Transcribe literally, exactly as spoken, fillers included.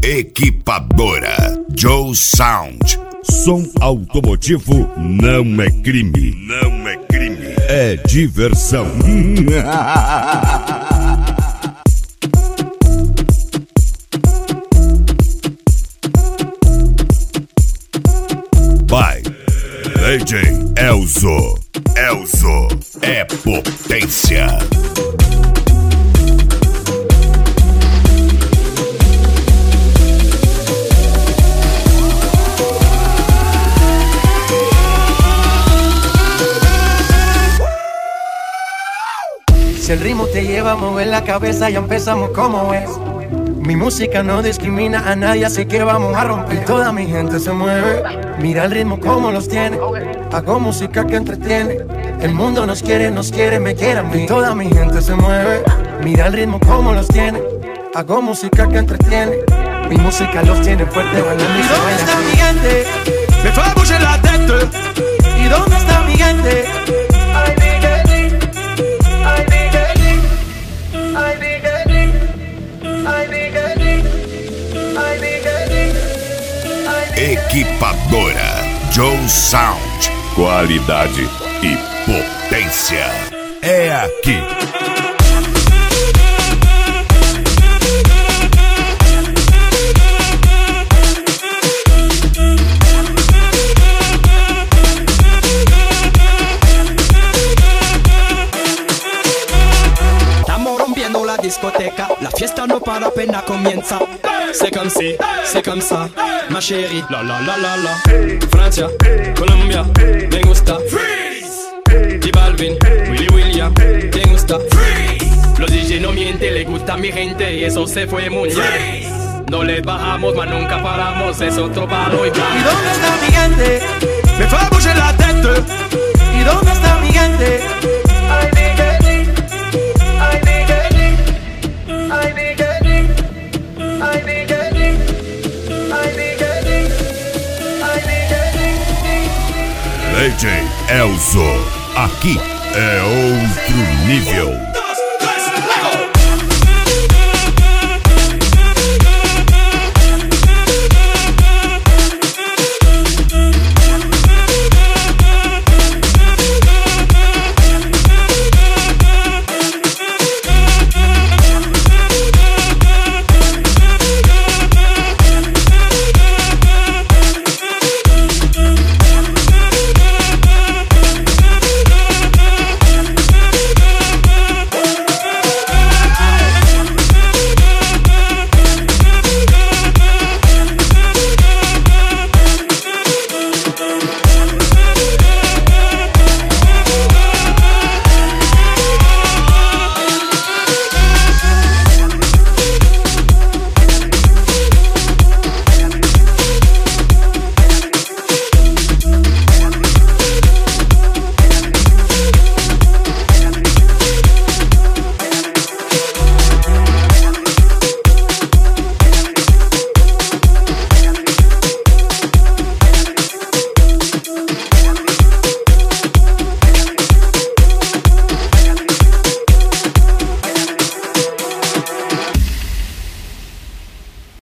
Equipadora Joe Sound. Som automotivo não é crime. Não é crime. É diversão. By D J Elzo. Elzo é potência. Si el ritmo te lleva a mover la cabeza, ya empezamos como es. Mi música no discrimina a nadie, así que vamos a romper. Toda mi gente se mueve, mira el ritmo como los tiene. Hago música que entretiene. El mundo nos quiere, nos quiere, me quiere a mí. Toda mi gente se mueve, mira el ritmo como los tiene. Hago música que entretiene. Mi música los tiene fuerte, bailando y se baila. ¿Y dónde está mi gente? Me fue a bouger la tête. ¿Y dónde está mi gente? Ay, Miguelín, ay, Miguelín, ay, Miguelín, ay, Miguelín, ay, Miguelín, ay, Miguelín. Equipadora Joe Sound. Qualidade e potência é aqui. Discoteca, la fiesta no para, apenas comienza. C'est comme si, c'est comme ça, ma chérie. La la la la la. Francia, Colombia, me gusta. Freeze. Y Balvin, Willy William, me gusta. Freeze. Los D J no mienten, le gusta a mi gente y eso se fue muy bien. No les bajamos, mas nunca paramos, es otro palo y blanco. ¿Y dónde está mi gente? Me fue a bouger la tête. ¿Y dónde está mi gente? Ay, Miguelín, ay, Miguelín, ay, Miguelín, ay, Miguelín, ay, Miguelín, ay, Miguelín. D J Elzo, aqui é outro nível.